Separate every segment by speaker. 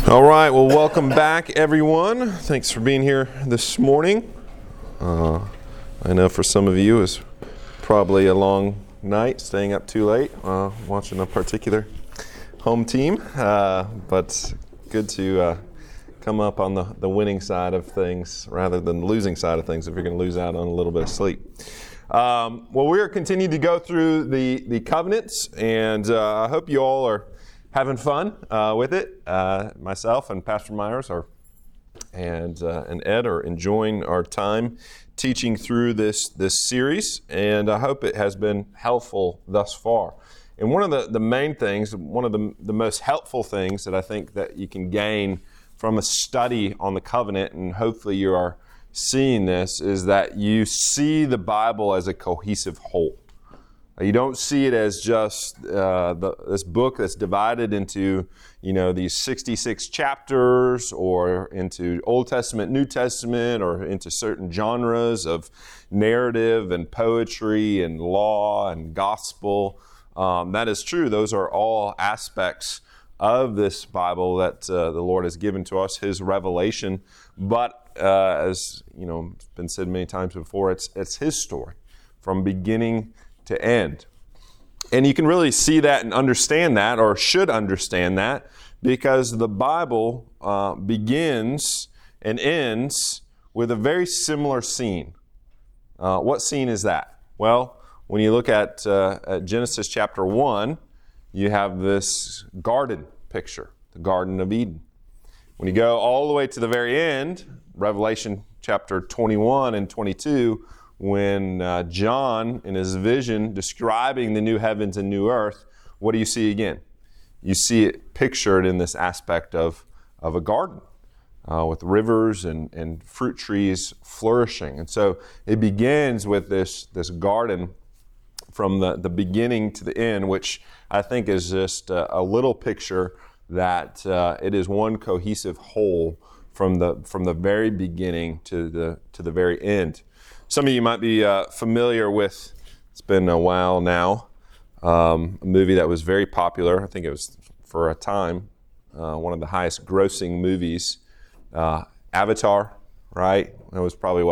Speaker 1: All right, well, welcome back, everyone. Thanks for being here this morning. I know for some of you it's probably a long night, staying up too late, watching a particular home team, but good to come up on the winning side of things rather than the losing side of things if you're going to lose out on a little bit of sleep. Well, we're continuing to go through the covenants, and I hope you all are having fun with it. Myself and Pastor Myers and Ed are enjoying our time teaching through this series, and I hope it has been helpful thus far. And one of the main things, one of the most helpful things that I think that you can gain from a study on the covenant, and hopefully you are seeing this, is that you see the Bible as a cohesive whole. You don't see it as just this book that's divided into, these 66 chapters, or into Old Testament, New Testament, or into certain genres of narrative and poetry and law and gospel. That is true. Those are all aspects of this Bible that the Lord has given to us, His revelation. But as it's been said many times before, it's His story from beginning to end. And you can really see that and understand that, or should understand that, because the Bible begins and ends with a very similar scene. What scene is that? Well, when you look at Genesis chapter 1, you have this garden picture, the Garden of Eden. When you go all the way to the very end, Revelation chapter 21 and 22, when John, in his vision, describing the new heavens and new earth, what do you see again? You see it pictured in this aspect of a garden with rivers and fruit trees flourishing. And so it begins with this garden from the beginning to the end, which I think is just a little picture that it is one cohesive whole from the very beginning to the very end. Some of you might be familiar with, it's been a while now, a movie that was very popular. I think it was, for a time, one of the highest grossing movies, Avatar, right? It was probably,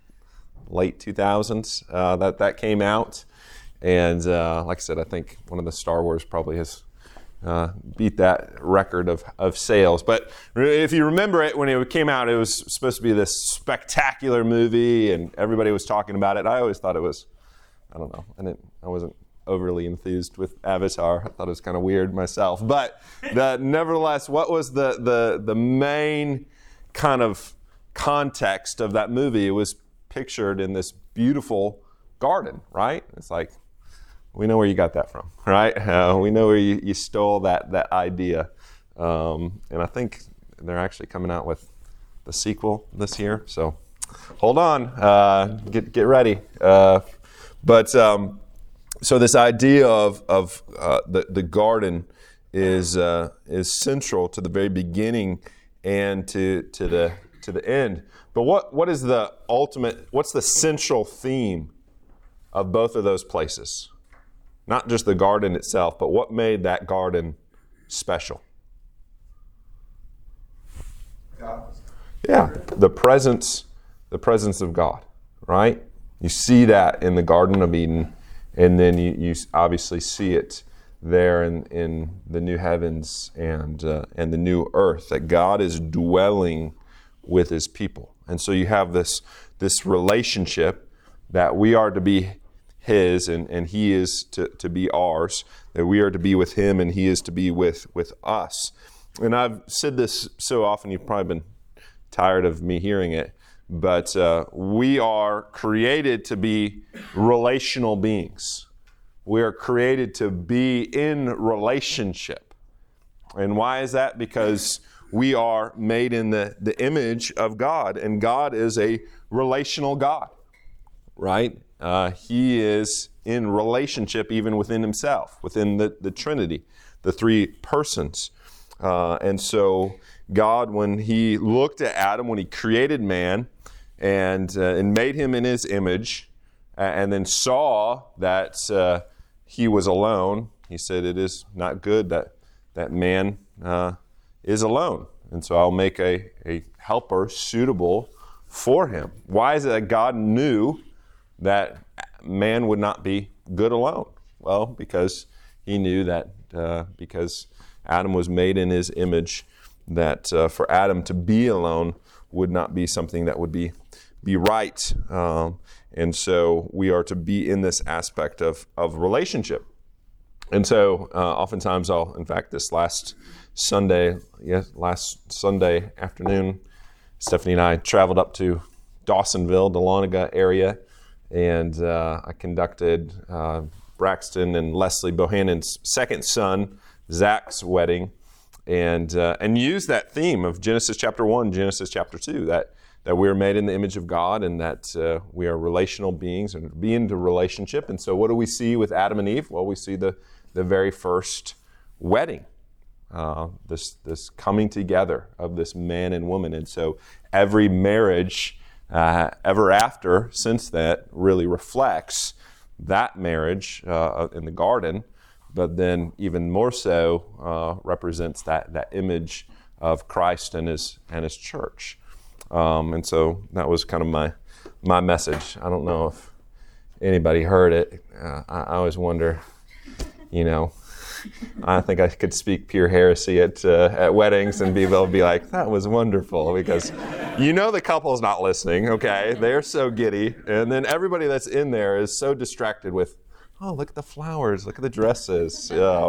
Speaker 1: late 2000s that came out. And like I said, I think one of the Star Wars probably has beat that record of sales. But if you remember it, when it came out, it was supposed to be this spectacular movie, and everybody was talking about it. I always thought it was, I don't know, I wasn't overly enthused with Avatar. I thought it was kind of weird myself. But nevertheless, what was the main kind of context of that movie? It was pictured in this beautiful garden, right? It's like, we know where you got that from, right? We know where you stole that idea. And I think they're actually coming out with the sequel this year. So hold on, get ready. So this idea of the garden is central to the very beginning and to the end. But what is the ultimate? What's the central theme of both of those places? Not just the garden itself, but what made that garden special?
Speaker 2: God.
Speaker 1: Yeah, the presence of God, right? You see that in the Garden of Eden, and then you obviously see it there in the new heavens and the new earth, that God is dwelling with His people. And so you have this relationship that we are to be His and He is to be ours, that we are to be with Him and He is to be with us. And I've said this so often, you've probably been tired of me hearing it, but we are created to be relational beings. We are created to be in relationship. And why is that? Because we are made in the image of God, and God is a relational God, right? He is in relationship even within Himself, within the Trinity, the three persons. And so God, when He looked at Adam, when He created man and made him in His image, and then saw that he was alone, He said, "It is not good that man is alone." and so I'll make a helper suitable for him. Why is it that God knew that man would not be good alone? Well, because he knew that because Adam was made in his image, that for Adam to be alone would not be something that would be right. And so we are to be in this aspect of relationship. And so oftentimes this last Sunday afternoon, Stephanie and I traveled up to Dawsonville, Dahlonega area, and I conducted Braxton and Leslie Bohannon's second son, Zach's wedding, and used that theme of Genesis chapter 1, Genesis chapter 2, that we are made in the image of God and that we are relational beings and be into relationship. And so what do we see with Adam and Eve? Well, we see the very first wedding, this coming together of this man and woman. And so every marriage ever after since that really reflects that marriage in the garden, but then even more so represents that image of Christ and his church. And so that was kind of my message. I don't know if anybody heard it. I always wonder, I think I could speak pure heresy at weddings and be able to be like, that was wonderful, because the couple's not listening, okay? They're so giddy. And then everybody that's in there is so distracted with, oh, look at the flowers, look at the dresses.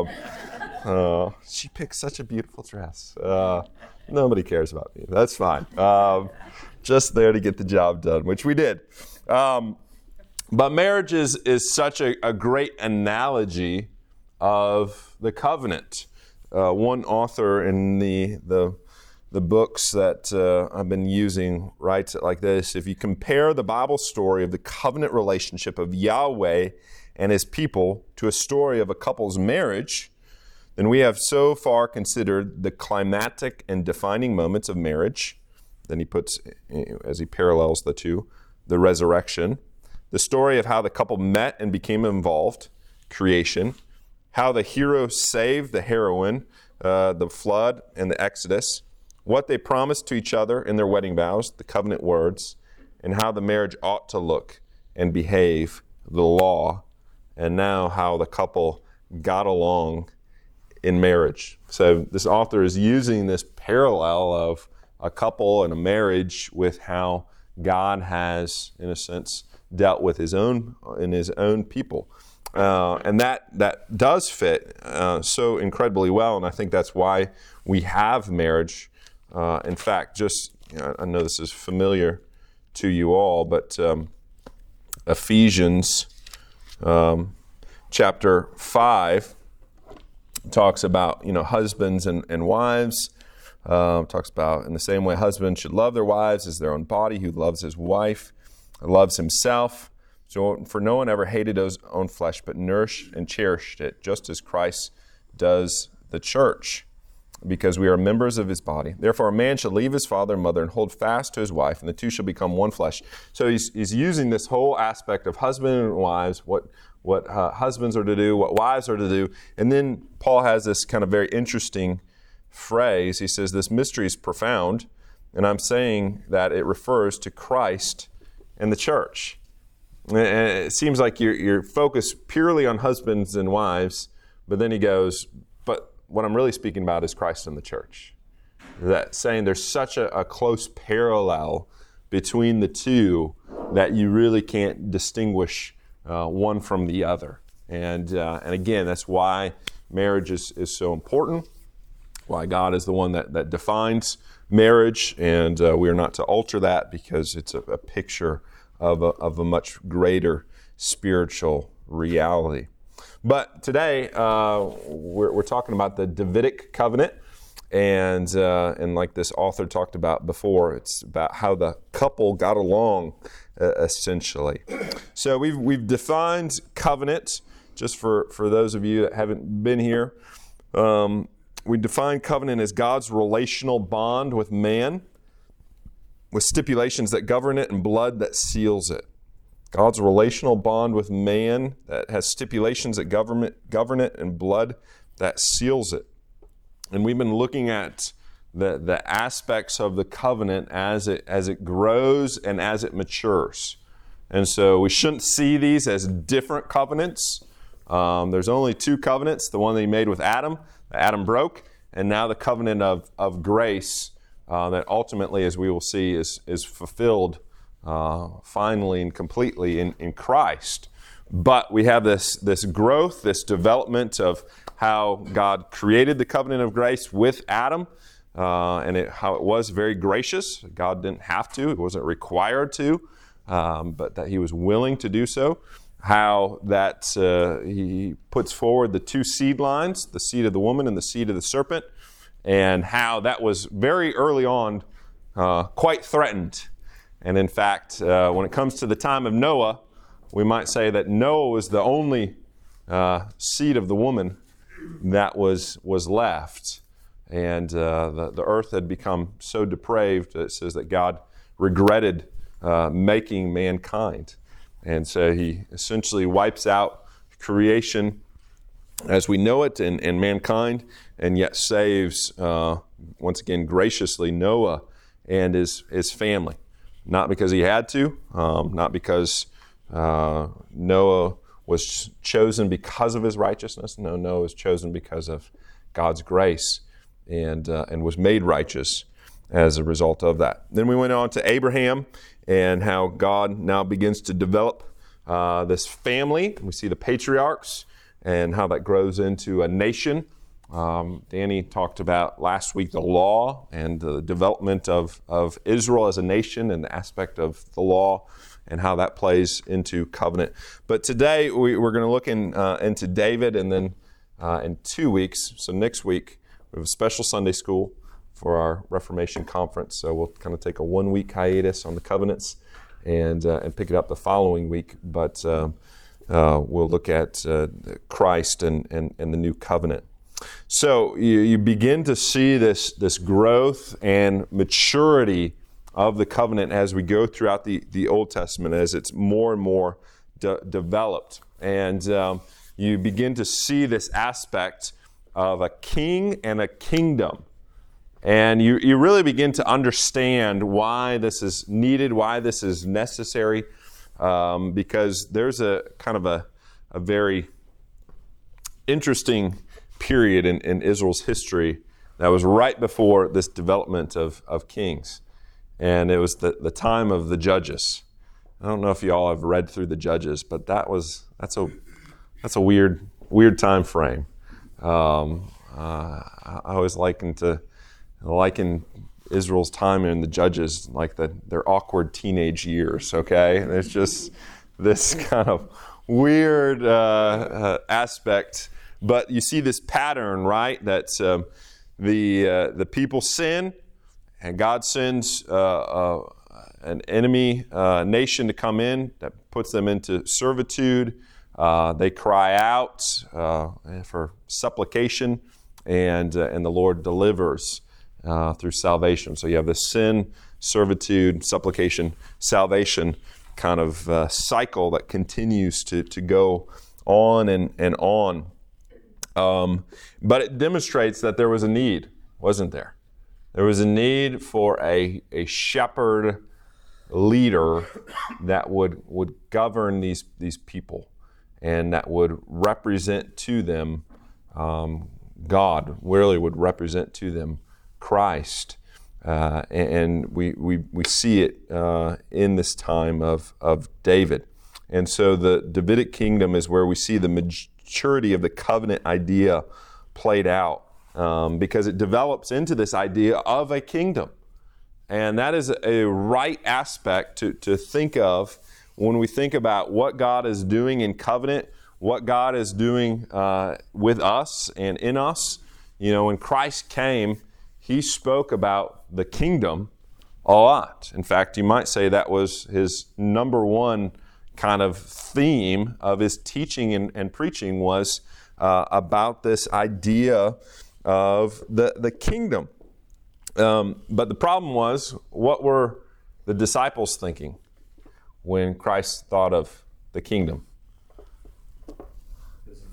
Speaker 1: She picked such a beautiful dress. Nobody cares about me. That's fine. Just there to get the job done, which we did. But marriage is such a great analogy of the covenant. One author in the books that I've been using writes it like this: if you compare the Bible story of the covenant relationship of Yahweh and his people to a story of a couple's marriage, then we have so far considered the climactic and defining moments of marriage. Then he puts, as he parallels the two, the resurrection, the story of how the couple met and became involved, creation, how the hero saved the heroine, the flood and the Exodus, what they promised to each other in their wedding vows, the covenant words, and how the marriage ought to look and behave, the law, and now how the couple got along in marriage. So this author is using this parallel of a couple and a marriage with how God has, in a sense, dealt with his own people. And that does fit so incredibly well, and I think that's why we have marriage. In fact, I know this is familiar to you all, but Ephesians chapter 5 talks about husbands and wives. Talks about, in the same way, husbands should love their wives as their own body. Who loves his wife loves himself. So for no one ever hated his own flesh, but nourished and cherished it, just as Christ does the church, because we are members of his body. Therefore, a man shall leave his father and mother and hold fast to his wife, and the two shall become one flesh. So he's using this whole aspect of husband and wives, what husbands are to do, what wives are to do. And then Paul has this kind of very interesting phrase. He says, this mystery is profound, and I'm saying that it refers to Christ and the church. And it seems like you're focused purely on husbands and wives, but then he goes, but what I'm really speaking about is Christ and the church. That saying there's such a close parallel between the two that you really can't distinguish one from the other. And again, that's why marriage is so important, why God is the one that defines marriage, and we are not to alter that because it's a picture of a much greater spiritual reality. But today, we're talking about the Davidic covenant, and like this author talked about before, it's about how the couple got along, essentially. So we've defined covenant, just for those of you that haven't been here. We define covenant as God's relational bond with man, with stipulations that govern it and blood that seals it. God's relational bond with man that has stipulations that govern it and blood that seals it. And we've been looking at the aspects of the covenant as it grows and as it matures. And so we shouldn't see these as different covenants. There's only two covenants, the one that he made with Adam, that Adam broke, and now the covenant of grace that ultimately, as we will see, is fulfilled finally and completely in Christ. But we have this growth, this development of how God created the covenant of grace with Adam, and how it was very gracious. God didn't have to, it wasn't required to, but that he was willing to do so. How that he puts forward the two seed lines, the seed of the woman and the seed of the serpent, and how that was very early on quite threatened. And in fact, when it comes to the time of Noah, we might say that Noah was the only seed of the woman that was left. And the earth had become so depraved, it says that God regretted making mankind. And so he essentially wipes out creation as we know it and mankind, and yet saves, once again, graciously Noah and his family. Not because he had to, not because Noah was chosen because of his righteousness. No, Noah was chosen because of God's grace and was made righteous as a result of that. Then we went on to Abraham and how God now begins to develop this family. We see the patriarchs and how that grows into a nation. Danny talked about last week the law and the development of Israel as a nation and the aspect of the law and how that plays into covenant. But today we're going to look into David, and then in 2 weeks, so next week, we have a special Sunday school for our Reformation Conference. So we'll kind of take a 1 week hiatus on the covenants and pick it up the following week. But we'll look at Christ and the new covenant. So you begin to see this growth and maturity of the covenant as we go throughout the Old Testament, as it's more and more developed. And you begin to see this aspect of a king and a kingdom. And you really begin to understand why this is needed, why this is necessary, because there's a kind of a very interesting period in Israel's history that was right before this development of kings. And it was the time of the Judges. I don't know if you all have read through the Judges, but that's a weird time frame. I always liken Israel's time in the Judges like their awkward teenage years, okay? And there's just this kind of weird aspect. But you see this pattern, right? That the people sin, and God sends an enemy nation to come in that puts them into servitude. They cry out for supplication, and the Lord delivers through salvation. So you have this sin, servitude, supplication, salvation kind of cycle that continues to go on and on. But it demonstrates that there was a need, wasn't there? There was a need for a shepherd leader that would govern these people and that would represent to them God, really would represent to them Christ. And we see it in this time of David. And so the Davidic kingdom is where we see the maturity of the covenant idea played out, because it develops into this idea of a kingdom. And that is a right aspect to think of when we think about what God is doing in covenant, what God is doing with us and in us. You know, when Christ came, he spoke about the kingdom a lot. In fact, you might say that was his number one kind of theme of his teaching and preaching was about this idea of the kingdom. But the problem was, what were the disciples thinking when Christ thought of the kingdom?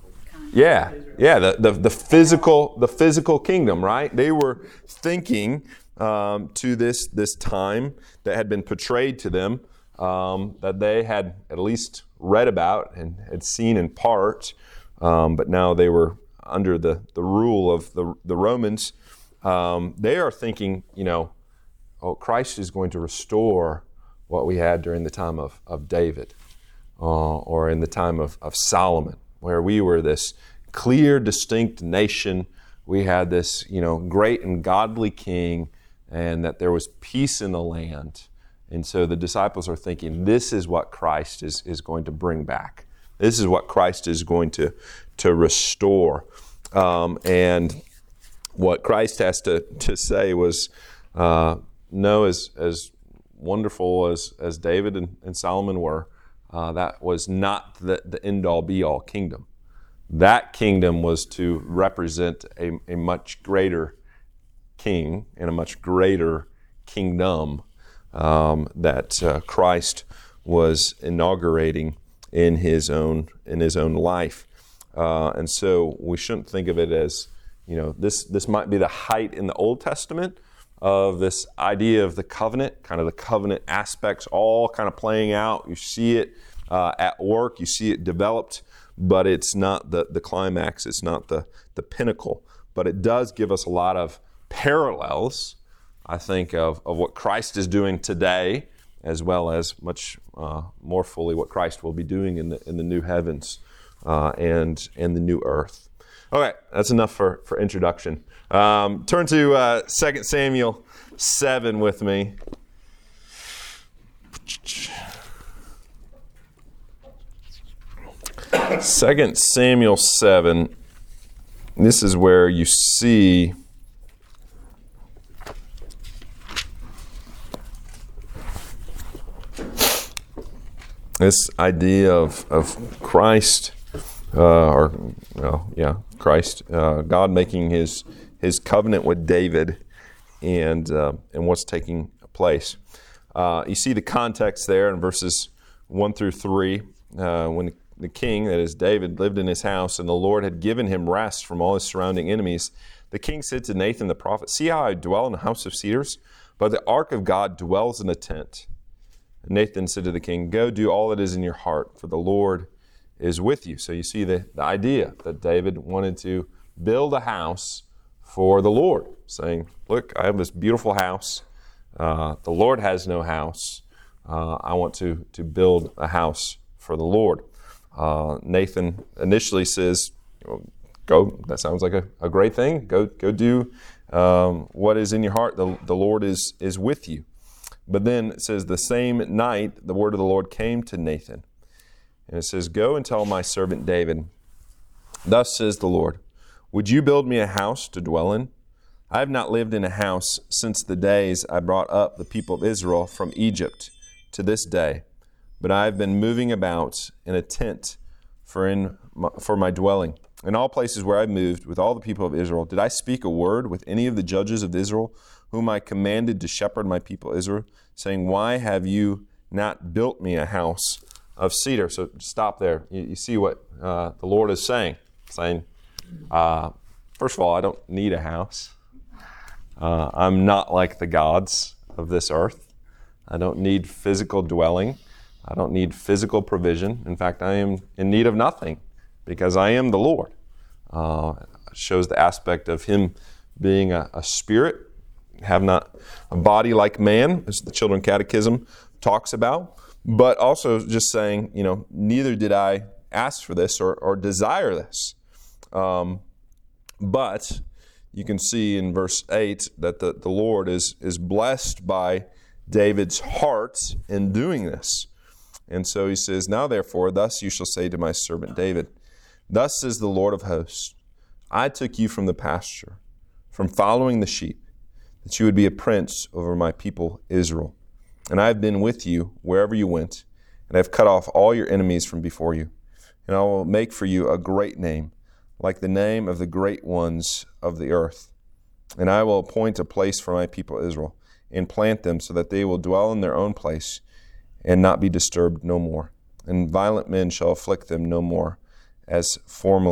Speaker 1: Yeah, the physical kingdom, right? They were thinking to this time that had been portrayed to them, that they had at least read about and had seen in part, but now they were under the rule of the Romans. They are thinking, Christ is going to restore what we had during the time of David, or in the time of Solomon, where we were this clear, distinct nation. We had this, great and godly king, and that there was peace in the land. And so the disciples are thinking, this is what Christ is going to bring back. This is what Christ is going to restore. And what Christ has to say was, no, as wonderful as David and Solomon were, that was not the end-all, be-all kingdom. That kingdom was to represent a much greater king and a much greater kingdom that Christ was inaugurating in his own life. And so we shouldn't think of it as, this might be the height in the Old Testament of this idea of the covenant, kind of the covenant aspects all kind of playing out. You see it at work, you see it developed, but it's not the climax, it's not the pinnacle. But it does give us a lot of parallels, I think, of what Christ is doing today, as well as much more fully what Christ will be doing in the new heavens and the new earth. All right, that's enough for introduction. Turn to 2 Samuel 7 with me. 2 Samuel 7, this is where you see this idea of Christ, Christ, God making his covenant with David, and what's taking place. You see the context there in verses 1 through 3, when the king, that is David, lived in his house, and the Lord had given him rest from all his surrounding enemies. The king said to Nathan the prophet, "See how I dwell in a house of cedars, but the ark of God dwells in a tent." And Nathan said to the king, "Go do all that is in your heart, for the Lord is with you." So you see the idea that David wanted to build a house for the Lord, saying, "Look, I have this beautiful house. The Lord has no house. I want to build a house for the Lord." Nathan initially says, "Go. That sounds like a great thing. Go do what is in your heart. The Lord is with you." But then it says, the same night the word of the Lord came to Nathan. And it says, "Go and tell my servant David, thus says the Lord, would you build me a house to dwell in? I have not lived in a house since the days I brought up the people of Israel from Egypt to this day, but I have been moving about in a tent for my dwelling. In all places where I moved with all the people of Israel, did I speak a word with any of the judges of Israel, whom I commanded to shepherd my people Israel, saying, why have you not built me a house of cedar?" So stop there. You see what the Lord is saying. First of all, I don't need a house. I'm not like the gods of this earth. I don't need physical dwelling. I don't need physical provision. In fact, I am in need of nothing because I am the Lord. Shows the aspect of him being a spirit, have not a body like man, as the Children's Catechism talks about, but also just saying, neither did I ask for this or desire this. But you can see in verse 8 that the Lord is blessed by David's heart in doing this. And so he says, "Now therefore, thus you shall say to my servant David, thus says the Lord of hosts, I took you from the pasture, from following the sheep, that you would be a prince over my people Israel. And I have been with you wherever you went, and I have cut off all your enemies from before you. And I will make for you a great name, like the name of the great ones of the earth. And I will appoint a place for my people Israel, and plant them so that they will dwell in their own place, and not be disturbed no more. And violent men shall afflict them no more, as formerly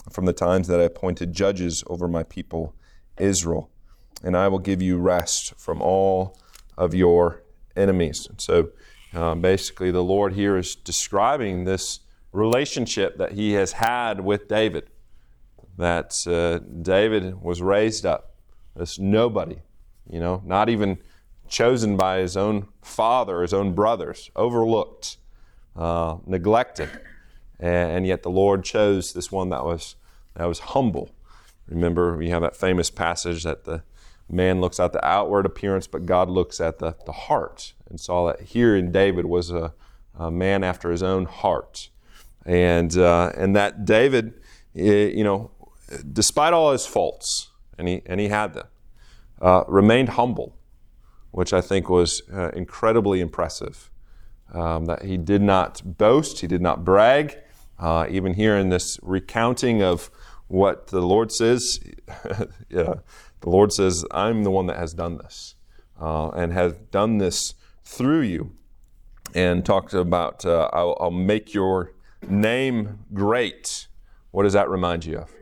Speaker 1: from the times that I appointed judges over my people Israel. And I will give you rest from all of your enemies. And so basically the Lord here is describing this relationship that he has had with David. That David was raised up as nobody, not even chosen by his own father, his own brothers, overlooked, neglected. And yet the Lord chose this one that was humble. Remember, we have that famous passage that the man looks at the outward appearance, but God looks at the heart, and saw that here in David was a man after his own heart. And that David, despite all his faults, and he had them, remained humble, which I think was incredibly impressive. That he did not boast, he did not brag. Even here in this recounting of what the Lord says, the Lord says, I'm the one that has done this, and has done this through you. And talked about, I'll make your name great. What does that remind you of?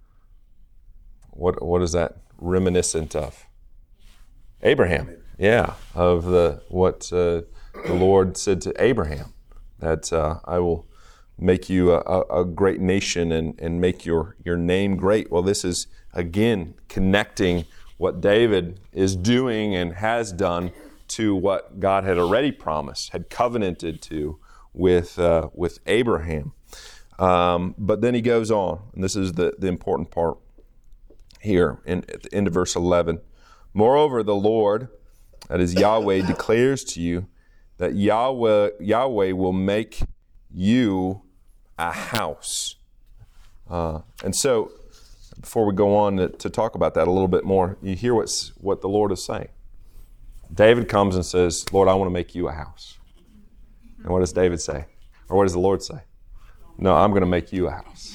Speaker 1: What is that reminiscent of? Abraham. Yeah, of what the Lord said to Abraham, that I will make you a great nation and make your name great. Well, this is, again, connecting what David is doing and has done to what God had already promised, had covenanted to with Abraham. But then he goes on, and this is the important part here at the end of verse 11. Moreover, the Lord, that is Yahweh, declares to you that Yahweh will make you a house. And so, before we go on to talk about that a little bit more, you hear what the Lord is saying. David comes and says, Lord, I want to make you a house. And what does David say? Or what does the Lord say? No, I'm going to make you a house.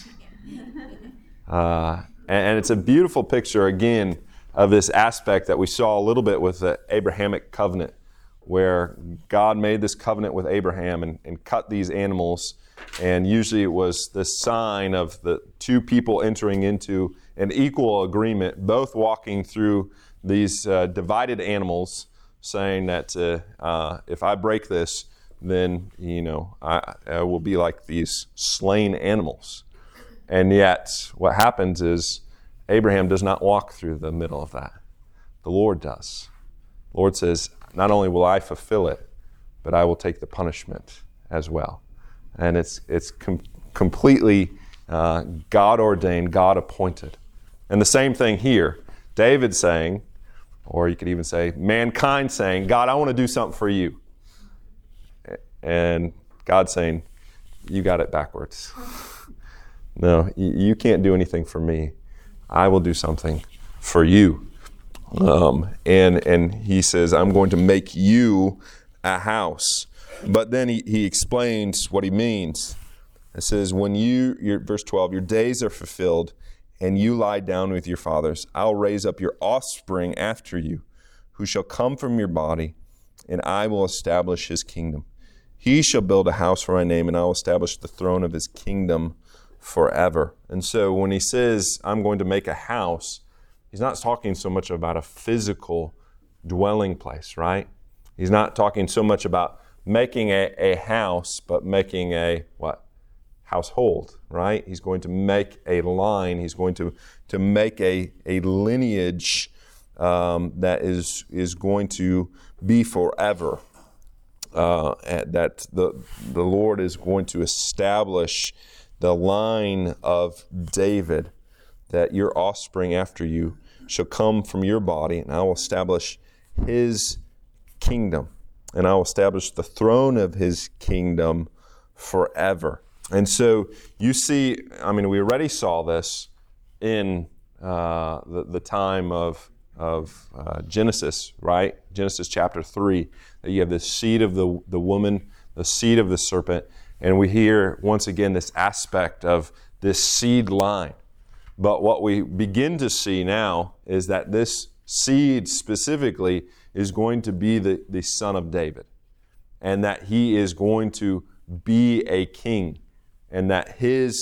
Speaker 1: And it's a beautiful picture, again, of this aspect that we saw a little bit with the Abrahamic covenant, where God made this covenant with Abraham and cut these animals. And usually it was the sign of the two people entering into an equal agreement, both walking through these divided animals, saying that if I break this, then I will be like these slain animals. And yet what happens is Abraham does not walk through the middle of that. The Lord does. The Lord says, not only will I fulfill it, but I will take the punishment as well. And it's completely God-ordained, God-appointed. And the same thing here. David saying, or you could even say mankind saying, God, I want to do something for you. And God saying, you got it backwards. No, you can't do anything for me. I will do something for you. And he says, I'm going to make you a house. But then he explains what he means. It says, when verse 12, your days are fulfilled and you lie down with your fathers, I'll raise up your offspring after you, who shall come from your body, and I will establish his kingdom. He shall build a house for my name, and I will establish the throne of his kingdom forever. And so when he says, I'm going to make a house, he's not talking so much about a physical dwelling place, right? He's not talking so much about making a house, but making a what? Household, right? He's going to make a line. He's going to make a lineage that is going to be forever. That the Lord is going to establish the line of David, that your offspring after you shall come from your body, and I will establish his kingdom, and I will establish the throne of his kingdom forever. And so you see, we already saw this in the time of Genesis, right? Genesis chapter 3, that you have the seed of the woman, the seed of the serpent, and we hear once again this aspect of this seed line. But what we begin to see now is that this seed specifically is going to be the son of David, and that he is going to be a king, and that his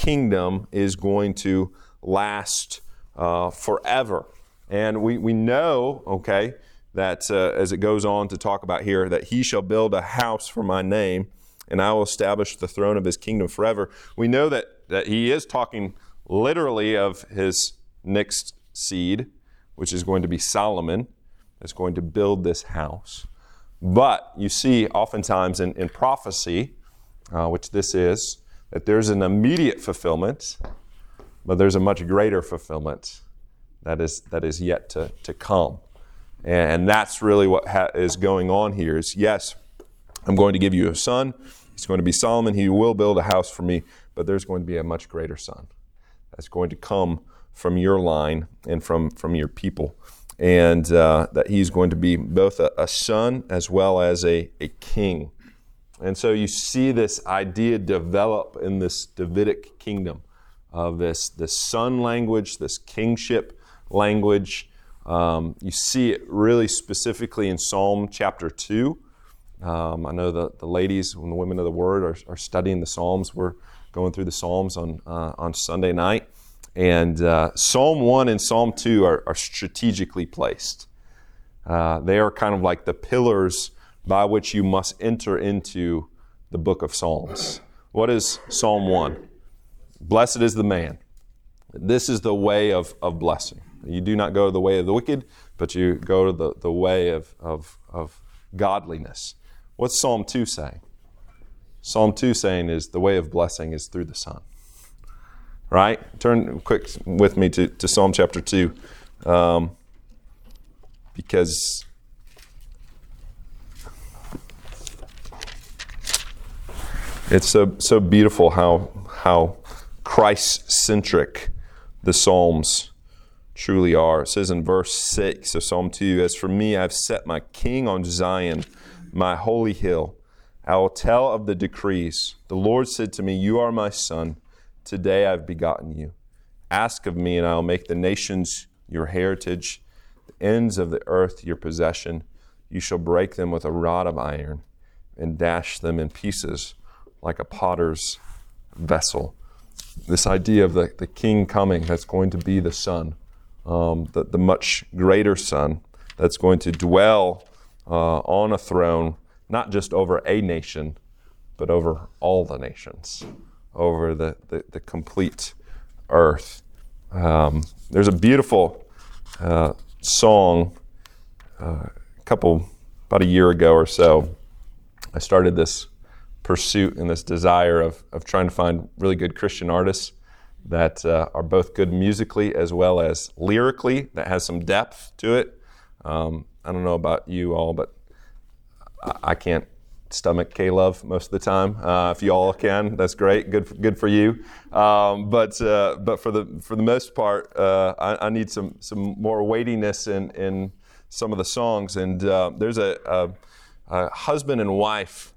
Speaker 1: kingdom is going to last forever. And we know, okay, that as it goes on to talk about here, that he shall build a house for my name, and I will establish the throne of his kingdom forever. We know that he is talking literally of his next seed, which is going to be Solomon, that's going to build this house. But you see oftentimes in prophecy, which this is, that there's an immediate fulfillment, but there's a much greater fulfillment that is yet to come. And that's really what is going on here is, yes, I'm going to give you a son. He's going to be Solomon. He will build a house for me, but there's going to be a much greater son that's going to come from your line and from your people. And that he's going to be both a son as well as a king. And so you see this idea develop in this Davidic kingdom of this son language, this kingship language. You see it really specifically in Psalm chapter 2. I know the ladies and the women of the Word are studying the Psalms. We're going through the Psalms on Sunday night. And Psalm 1 and Psalm 2 are strategically placed. They are kind of like the pillars by which you must enter into the book of Psalms. What is Psalm 1? Blessed is the man. This is the way of blessing. You do not go the way of the wicked, but you go to the way of godliness. What's Psalm 2 saying? Psalm 2 saying is the way of blessing is through the Son. Right? Turn quick with me to Psalm chapter 2, because it's so beautiful how Christ-centric the Psalms truly are. It says in verse 6 of Psalm 2, "As for me, I have set my king on Zion, my holy hill. I will tell of the decrees. The Lord said to me, you are my son. Today I've begotten you. Ask of me, and I'll make the nations your heritage, the ends of the earth your possession. You shall break them with a rod of iron and dash them in pieces like a potter's vessel." This idea of the king coming, that's going to be the son, the much greater son that's going to dwell on a throne, not just over a nation, but over all the nations, over the complete earth. There's a beautiful song about a year ago or so. I started this pursuit and this desire of trying to find really good Christian artists that are both good musically as well as lyrically, that has some depth to it. I don't know about you all, but I can't stomach K-Love most of the time. If you all can, that's great. Good for you. But for the most part, I need some more weightiness in some of the songs. And there's a husband and wife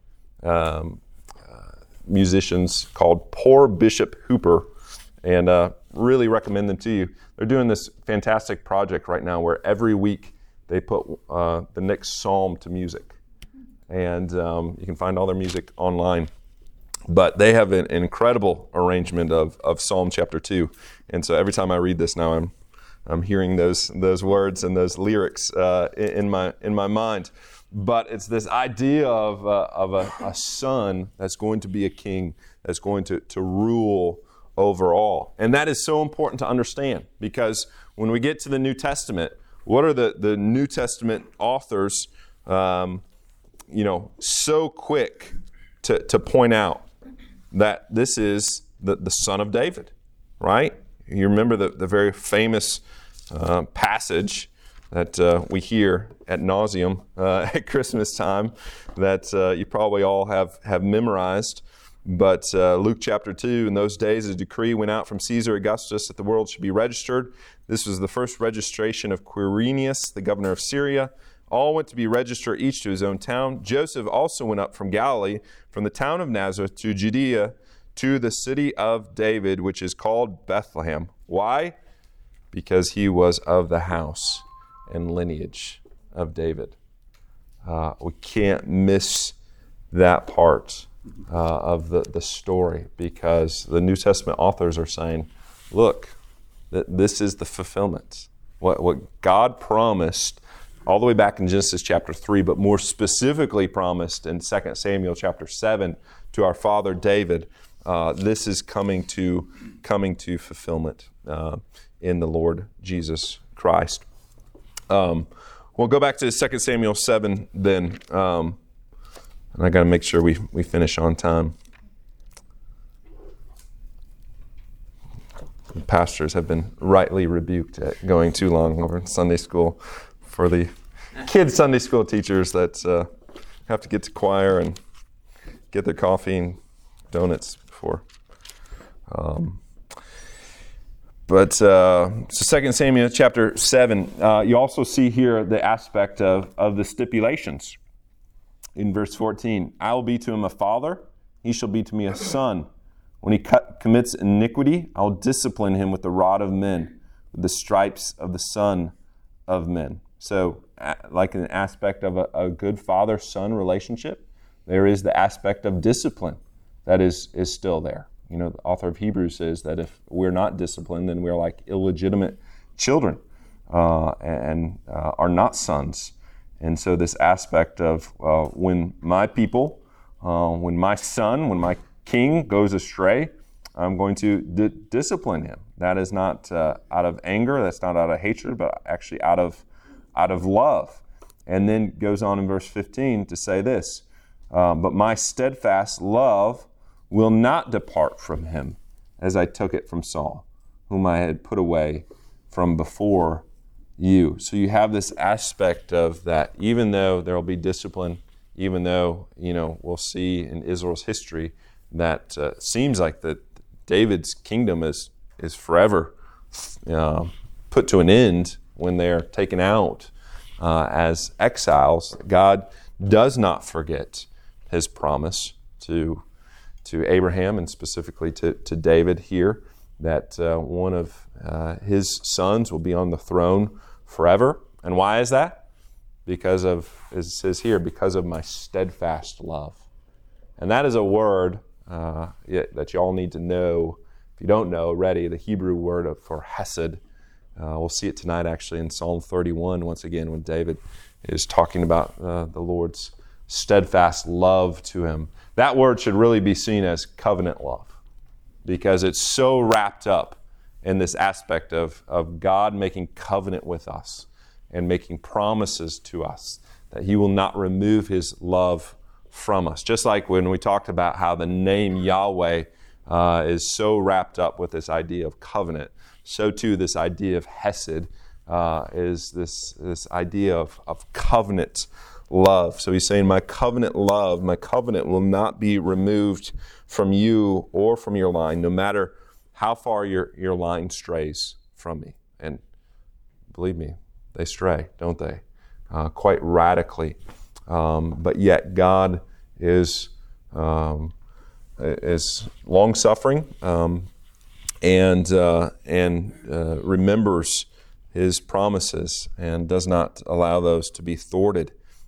Speaker 1: musicians called Poor Bishop Hooper, and really recommend them to you. They're doing this fantastic project right now where every week they put the next psalm to music. And you can find all their music online. But they have an incredible arrangement of Psalm chapter 2. And so every time I read this now, I'm hearing those words and those lyrics in my mind. But it's this idea of a son that's going to be a king, that's going to rule over all. And that is so important to understand, because when we get to the New Testament, what are the New Testament authors so quick to point out that this is the son of David, right? You remember the very famous passage that we hear ad nauseum at Christmas time that you probably all have memorized. But Luke chapter 2, in those days a decree went out from Caesar Augustus that the world should be registered. This was the first registration of Quirinius, the governor of Syria. All went to be registered, each to his own town. Joseph also went up from Galilee, from the town of Nazareth to Judea, to the city of David, which is called Bethlehem. Why? Because he was of the house and lineage of David. We can't miss that part of the story, because the New Testament authors are saying, look, this is the fulfillment. What God promised all the way back in Genesis chapter 3, but more specifically promised in 2 Samuel chapter 7 to our father David, this is coming to fulfillment in the Lord Jesus Christ. We'll go back to 2 Samuel 7 then, and I got to make sure we finish on time. The pastors have been rightly rebuked at going too long over in Sunday school for the kids' Sunday school teachers that have to get to choir and get their coffee and donuts before. So 2 Samuel chapter 7, you also see here the aspect of the stipulations. In verse 14, I will be to him a father, he shall be to me a son. When he commits iniquity, I'll discipline him with the rod of men, with the stripes of the Son of men. So, like an aspect of a good father-son relationship, there is the aspect of discipline that is still there. You know, the author of Hebrews says that if we're not disciplined, then we're like illegitimate children and are not sons. And so this aspect of when my people, when my son, when my king goes astray, I'm going to discipline him. That is not out of anger, that's not out of hatred, but actually out of love. And then goes on in verse 15 to say this, but my steadfast love will not depart from him, as I took it from Saul, whom I had put away from before you. So you have this aspect of that, even though there will be discipline, even though, we'll see in Israel's history that seems like that David's kingdom is forever put to an end when they're taken out as exiles. God does not forget his promise to Abraham and specifically to David here, that one of his sons will be on the throne forever. And why is that? Because of, as it says here, because of my steadfast love. And that is a word that you all need to know. If you don't know already, the Hebrew word for hesed. We'll see it tonight actually in Psalm 31 once again when David is talking about the Lord's steadfast love to him. That word should really be seen as covenant love, because it's so wrapped up in this aspect of God making covenant with us and making promises to us that he will not remove his love from us. Just like when we talked about how the name Yahweh is so wrapped up with this idea of covenant, so too this idea of hesed is this idea of covenant love. So he's saying, my covenant love, my covenant will not be removed from you or from your line, no matter how far your line strays from me. And believe me, they stray, don't they? Quite radically. But yet God is long-suffering and remembers his promises and does not allow those to be thwarted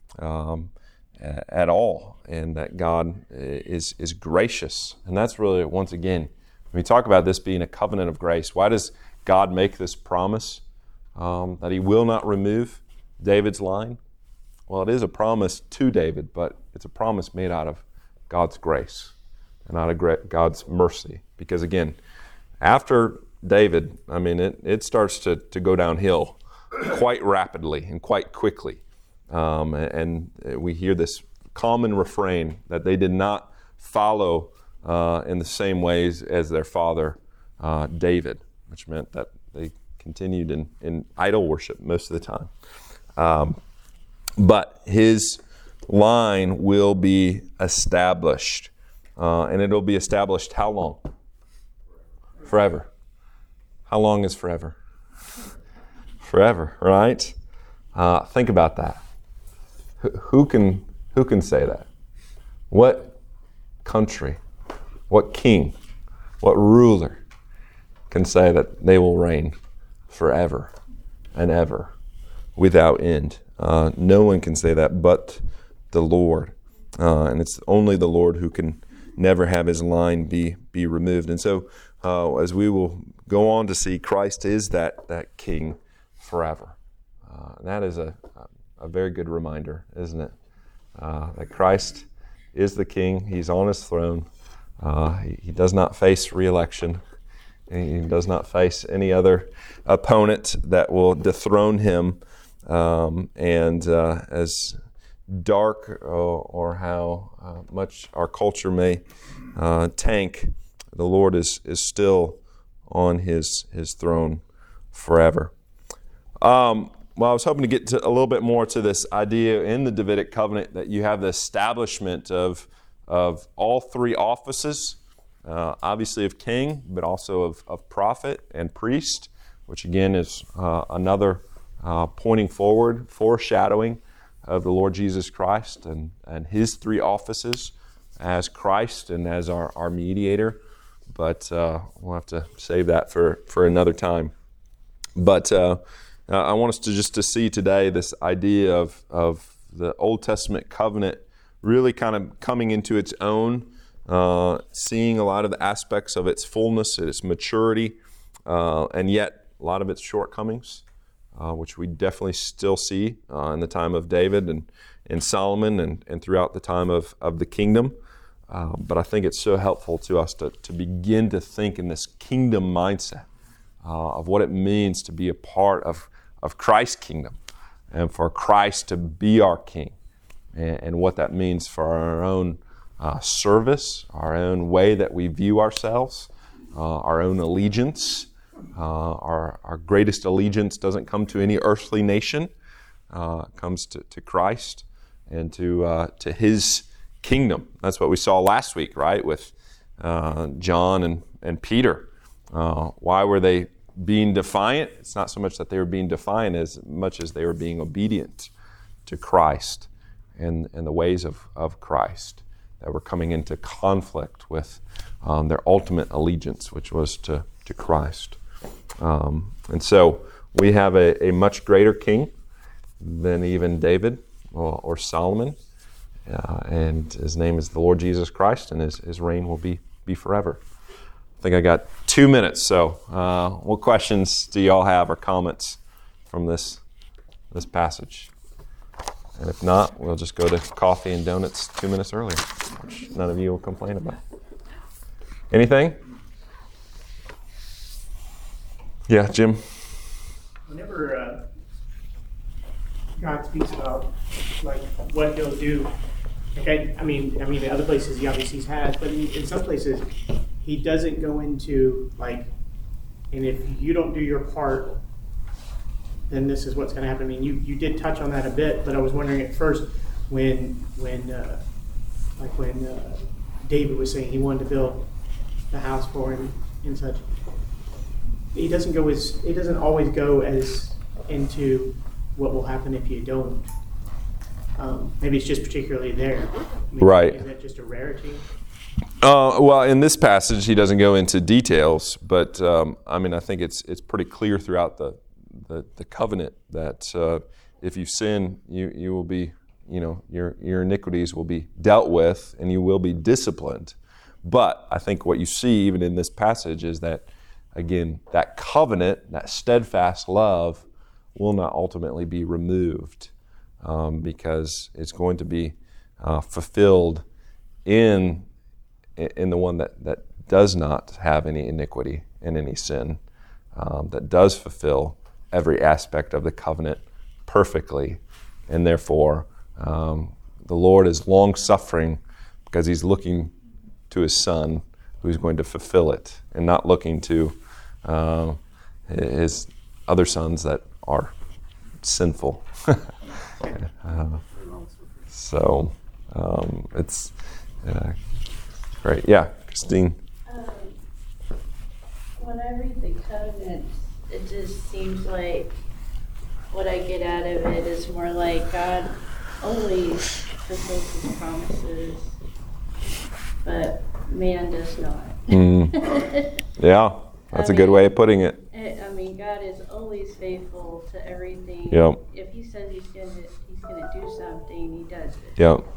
Speaker 1: at all, and that God is gracious. And that's really, once again, when we talk about this being a covenant of grace, why does God make this promise that he will not remove David's line? Well, it is a promise to David, but it's a promise made out of God's grace and out of God's mercy. Because again, after David, it starts to go downhill quite rapidly and quite quickly. And we hear this common refrain that they did not follow in the same ways as their father David, which meant that they continued in idol worship most of the time. But his line will be established. And it'll be established how long? Forever. How long is forever? Forever, right? Think about that. Who can say that? What country, what king, what ruler can say that they will reign forever and ever without end? No one can say that but the Lord. And it's only the Lord who can never have his line be removed. And so as we will go on to see, Christ is that King forever. And that is a very good reminder, isn't it? That Christ is the King. He's on his throne. He does not face re-election. He does not face any other opponent that will dethrone him. And as dark or how much our culture may tank, the Lord is still on his throne forever. Well, I was hoping to get to a little bit more to this idea in the Davidic covenant that you have the establishment of all three offices, obviously of king, but also of prophet and priest, which again is another pointing forward, foreshadowing of the Lord Jesus Christ and his three offices as Christ and as our mediator. But we'll have to save that for another time. But I want us to see today this idea of the Old Testament covenant really kind of coming into its own, seeing a lot of the aspects of its fullness, its maturity, and yet a lot of its shortcomings, which we definitely still see in the time of David and Solomon and throughout the time of the kingdom. But I think it's so helpful to us to begin to think in this kingdom mindset of what it means to be a part of Christ's kingdom and for Christ to be our King, and what that means for our own service, our own way that we view ourselves, our own allegiance. Our greatest allegiance doesn't come to any earthly nation. It comes to Christ and to his kingdom. That's what we saw last week, right, with John and Peter. Why were they being defiant? It's not so much that they were being defiant as much as they were being obedient to Christ and the ways of Christ that were coming into conflict with their ultimate allegiance, which was to Christ. And so we have a much greater king than even David or Solomon, and his name is the Lord Jesus Christ, and his reign will be forever. I think I got 2 minutes, so what questions do you all have or comments from this passage? And if not, we'll just go to coffee and donuts 2 minutes earlier, which none of you will complain about. Anything? Yeah, Jim?
Speaker 2: Whenever God speaks about like what he'll do, okay, I mean, the other places he obviously has, but in some places he doesn't go into like, and if you don't do your part, then this is what's going to happen. I mean, you did touch on that a bit, but I was wondering at first when David was saying he wanted to build the house for him and such. He doesn't always go as into what will happen if you don't. Maybe it's just particularly there.
Speaker 1: Right.
Speaker 2: Is that just a rarity?
Speaker 1: Well, in this passage, he doesn't go into details, but I think it's pretty clear throughout the covenant that if you sin, you will be, your iniquities will be dealt with, and you will be disciplined. But I think what you see even in this passage is that, again, that covenant, that steadfast love, will not ultimately be removed because it's going to be fulfilled in the one that does not have any iniquity and any sin, that does fulfill every aspect of the covenant perfectly. And therefore, the Lord is long-suffering because he's looking to his Son who's going to fulfill it and not looking to his other sons that are sinful. So it's great. Yeah, Christine.
Speaker 3: When I read the covenant, it just seems like what I get out of it is more like God always fulfills his promises, but man does not.
Speaker 1: Yeah, that's a good way of putting it.
Speaker 3: God is always faithful to everything.
Speaker 1: Yep.
Speaker 3: If he says he's gonna do something, he does it.
Speaker 1: Yep.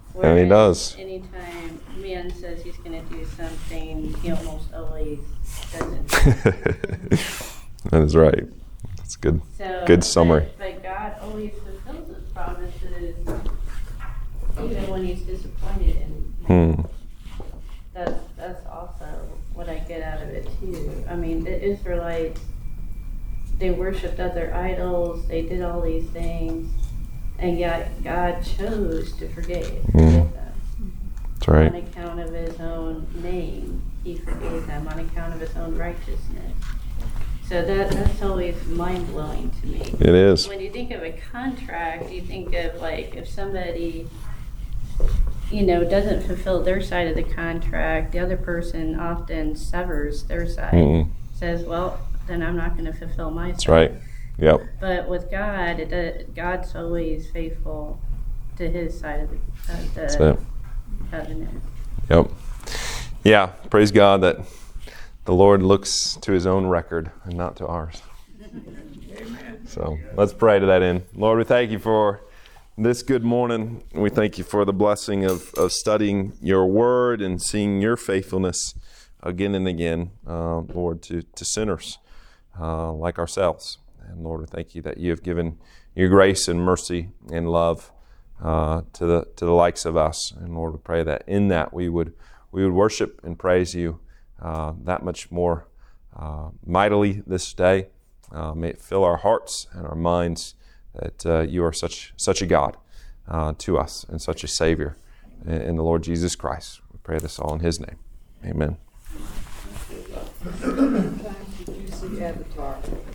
Speaker 1: And he does.
Speaker 3: Anytime man says he's going to do something, he almost always doesn't.
Speaker 1: That is right. That's good.
Speaker 3: So,
Speaker 1: Good summary.
Speaker 3: But God always fulfills his promises, even when he's disappointed in him. That's also what I get out of it too. I mean, the Israelites, they worshipped other idols, they did all these things, and yet God chose to forgive them.
Speaker 1: That's right.
Speaker 3: On account of his own name, he forgave them on account of his own righteousness. So that's always mind-blowing to me.
Speaker 1: It is.
Speaker 3: When you think of a contract, you think of like if somebody, doesn't fulfill their side of the contract, the other person often severs their side, says, well, then I'm not going to fulfill my side.
Speaker 1: That's right. Yep.
Speaker 3: But with God, God's always faithful to his side of the covenant.
Speaker 1: Yep. Yeah. Praise God that the Lord looks to his own record and not to ours. Amen. So let's pray to that end. Lord, we thank you for this good morning. We thank you for the blessing of studying your word and seeing your faithfulness again and again, Lord, to sinners like ourselves. And Lord, we thank you that you have given your grace and mercy and love to the likes of us. And Lord, we pray that in that we would worship and praise you that much more mightily this day. May it fill our hearts and our minds that you are such a God to us and such a Savior in the Lord Jesus Christ. We pray this all in his name. Amen.
Speaker 4: Did you see Avatar?